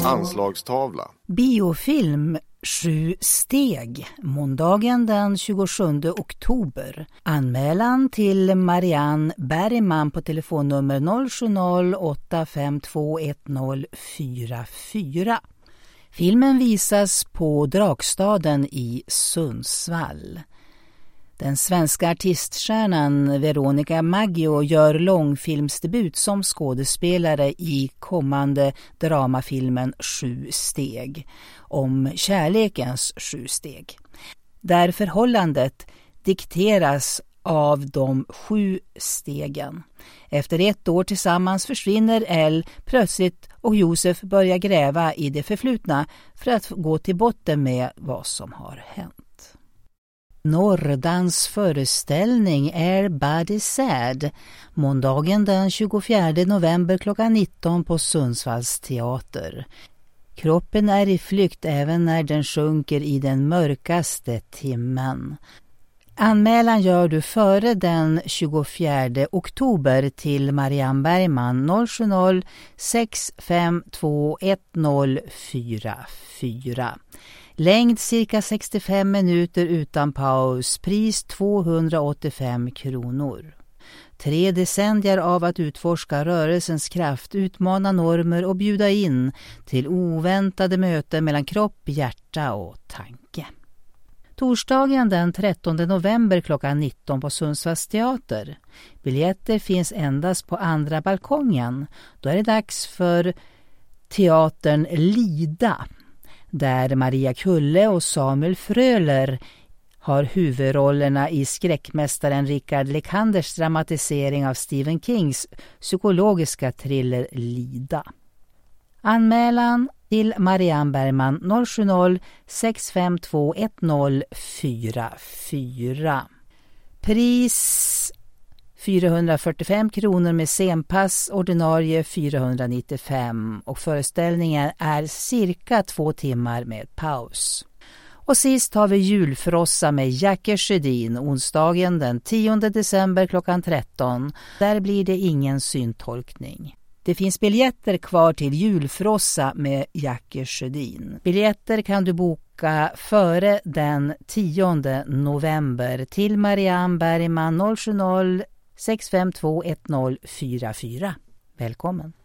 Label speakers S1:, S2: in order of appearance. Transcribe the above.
S1: Anslagstavla.
S2: Biofilm 7 steg, måndagen den 27 oktober. Anmälan till Marianne Bergman på telefonnummer 070-8521044. Filmen visas på Drakstaden i Sundsvall. Den svenska artiststjärnan Veronica Maggio gör långfilmsdebut som skådespelare i kommande dramafilmen 7 steg, om kärlekens 7 steg. Där förhållandet dikteras av de 7 stegen. Efter 1 år tillsammans försvinner Elle plötsligt och Josef börjar gräva i det förflutna för att gå till botten med vad som har hänt. Norrdans föreställning är Body Sad, måndagen den 24 november klockan 19 på Sundsvalls teater. Kroppen är i flykt även när den sjunker i den mörkaste timmen. Anmälan gör du före den 24 oktober till Marianne Bergman 070-6521044. Längd cirka 65 minuter utan paus, pris 285 kronor. 3 decennier av att utforska rörelsens kraft, utmana normer och bjuda in till oväntade möten mellan kropp, hjärta och tanke. Torsdagen den 13 november klockan 19 på Sundsvalls teater. Biljetter finns endast på andra balkongen. Då är det dags för teatern Lida, där Maria Kulle och Samuel Fröler har huvudrollerna i skräckmästaren Richard Lekanders dramatisering av Stephen Kings psykologiska thriller Lida. Anmälan till Marianne Bergman 070-6521044. Pris 445 kronor med senpass, ordinarie 495 och föreställningen är cirka 2 timmar med paus. Och sist har vi julfrossa med Jackie Sjödin onsdagen den 10 december klockan 13. Där blir det ingen syntolkning. Det finns biljetter kvar till julfrossa med Jackie Sjödin. Biljetter kan du boka före den 10 november till Marianne Bergman 070-6521044. Välkommen!